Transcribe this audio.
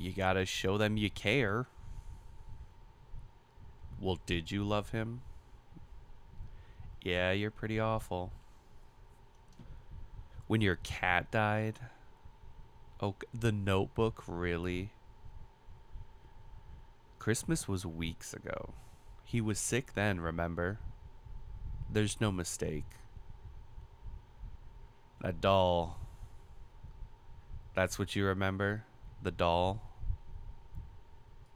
You gotta show them you care. Well, did you love him? Yeah, you're pretty awful. When your cat died? Oh, The Notebook, really? Christmas was weeks ago. He was sick then, remember? There's no mistake. That doll. That's what you remember? The doll?